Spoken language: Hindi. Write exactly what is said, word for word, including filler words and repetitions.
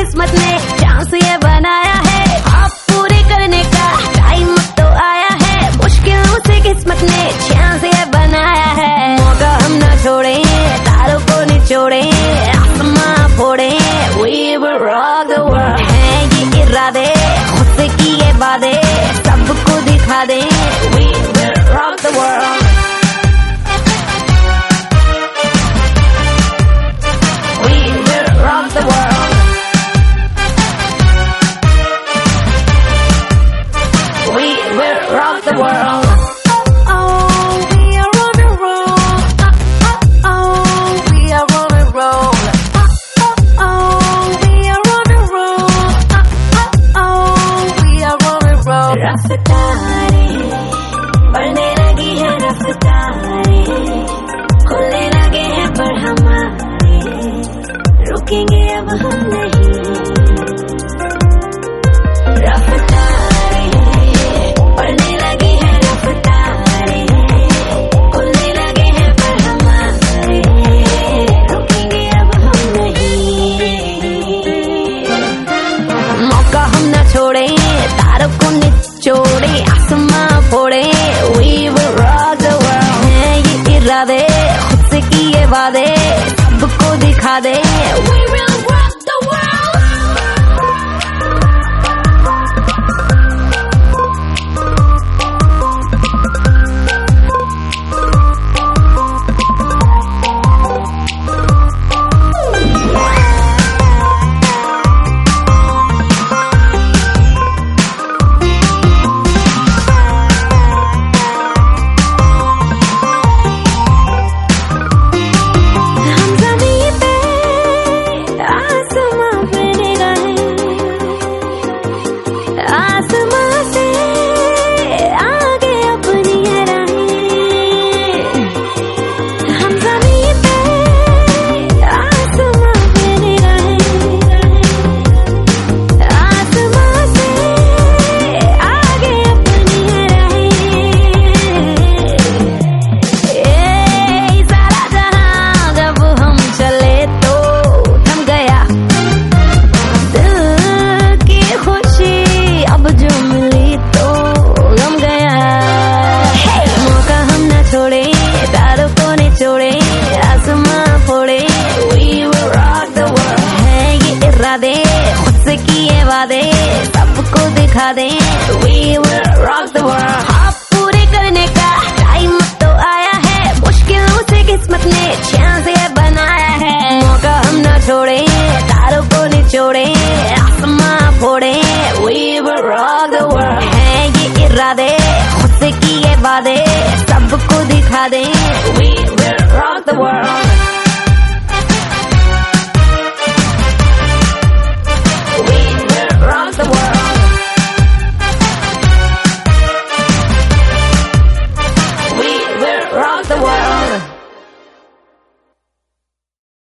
किस्मत ने चांस ये बनाया है, आप पूरे करने का टाइम तो आया है। मुश्किलों से किस्मत ने चांस ये बनाया है, मौका हम ना छोड़े, तारों को निचोड़े, आसमां फोड़े। We will rock the world, हैं ये इरादे, खुद से किए वादे, सबको दिखा दे। We will rock the world, we will rock the world, we will rock the world. रफ्तारें बढ़ने लगी है, रफ्तारें खुलने लगे हैं पर हमारे, रुकेंगे अब हम नहीं। रफ्तारें बढ़ने लगी है, रफ्तारें खुलने लगे हैं पर हमारे, रुकेंगे अब हम नहीं। मौका हम ना छोड़े, तारों को निचोड़े, आसमां फोड़े। We will rock the world, हैं ये इरादे, खुद से किए वादे, सबको दिखा दे। We will rock the world. खुद से किए वादे, सबको दिखा दे। We will rock the world, आप पूरे करने का टाइम तो आया है, मुश्किलों से किस्मत ने चांस ये बनाया है। मौका हम ना छोड़े, तारों को निचोड़े, आसमां फोड़े। We will rock the world, हैं ये इरादे, खुद से किए वादे, सबको दिखा दे। We will rock the world.